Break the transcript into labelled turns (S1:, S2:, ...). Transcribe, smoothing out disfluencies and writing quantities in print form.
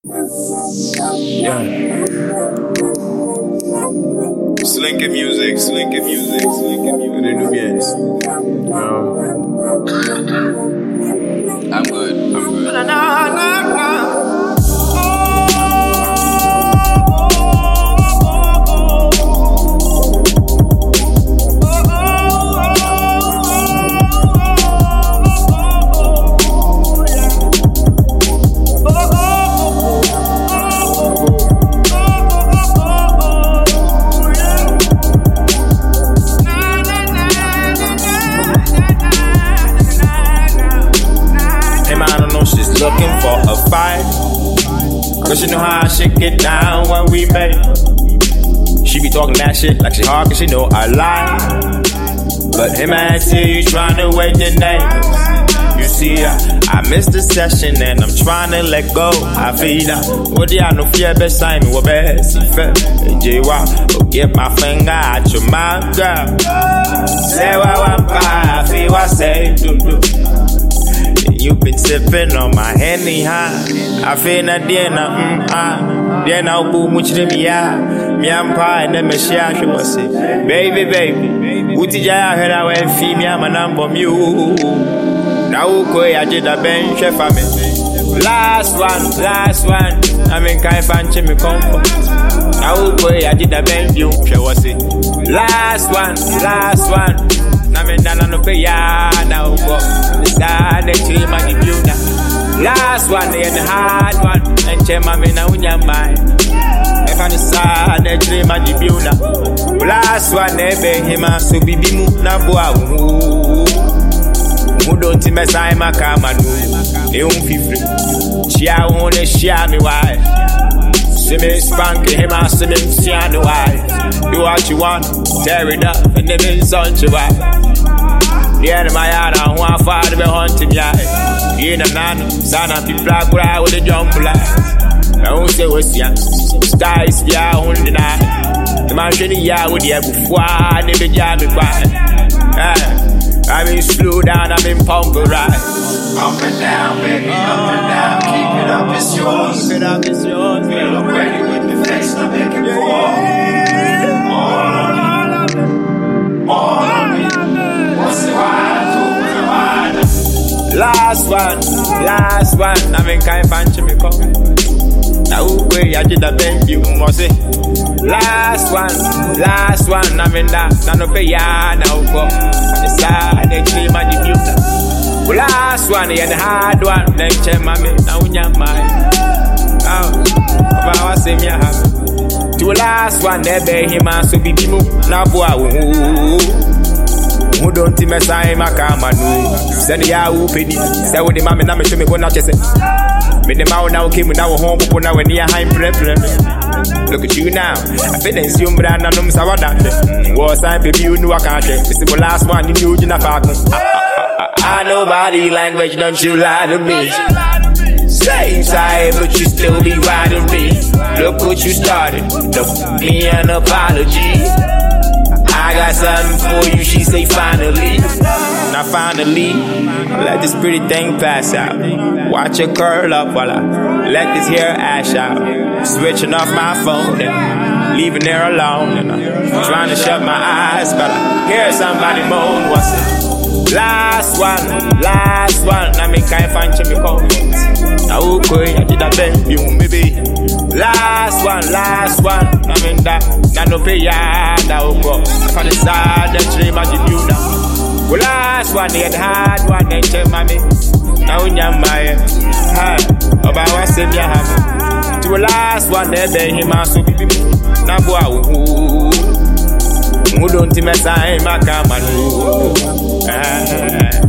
S1: Yeah. Slinky music. The Nubians. I'm good. She's looking for a fight, cause she know how I shake it down when we make. She be talking that shit like she hard cause she know I lie. But him and see you trying to wait the name. You see, I missed the session and I'm trying to let go. I feel that, what do I know fear best time? What best if J-Wa, get my finger out your mouth, girl. Say what I'm I feel what I say, do. You been sipping on my Henny, huh? I feel that then I'll boom much to me, me and pie, and then me share, she was say, baby, what did I heard I went female, my number, you. Now, I did a bench for me. Last one, I mean, can't find me comfort. Now, I did a bench, you, she was say, last one. I mean, no pay now. The team I give you now. Last one, the hard one. And check my man now in your mind. If I decide the dream I give you now. Last one, they beg him so be move now. Who don't see me sign my camera? They won't feel free. She I want to share me why. See me spanking him and see me see the why. Do what you want, tear it up, and then it's on you why. Yeah, my yard, I want to be hunting, yeah. You know, son of people cry with a jump light. I won't say what's young. Skies, yeah, I won't deny. The man should be here with you before I never jam me by. I mean, slow down, I mean, pump it right.
S2: Up and down, baby, up and down. Keep it up, it's yours.
S1: Keep it up, it's yours.
S2: We look ready with the flex, I'm making more on me. What's the why?
S1: Last one, I mean, can't punch me come. Now, I did a bend you, must say. Last one, I mean, that, no pay now, go. The side, they clean my diffuser. Last one, the hard one, then check my man, now in your mind. Oh, I was saying, yeah, to last one, they beg him, and so be move, now, boy, who don't see me sign my camera? Send the Yahoo PD. Say with the mammy, now me show me go now. Just say, me the man now came with our home, but now we're near high prep. Look at you now. I feel it's you, but I know I'm sorry that. Was time, baby, you know I can't share. This is the last one, you knew you're not fucking. I know body language, don't you lie to me. Same side, but you still be riding me. Look what you started. Look, me an apology. I got something for you, she say finally. Now finally, let this pretty thing pass out. Watch her curl up while I let this hair ash out. Switching off my phone and leaving her alone. And I'm trying to shut my eyes, but I hear somebody moan. What's it? Last one. I mean, can't find Jimmy Collins. Now, okay, I did a bend you, maybe. Last one. I mean, that no pay ya, now go. From the side, the dream I give you now. Well, last one, the hard one, they tell mommy. Now, in your mind, about what said you have. To the last one, they beg him out, so be now, boy, who don't see me sign my camera?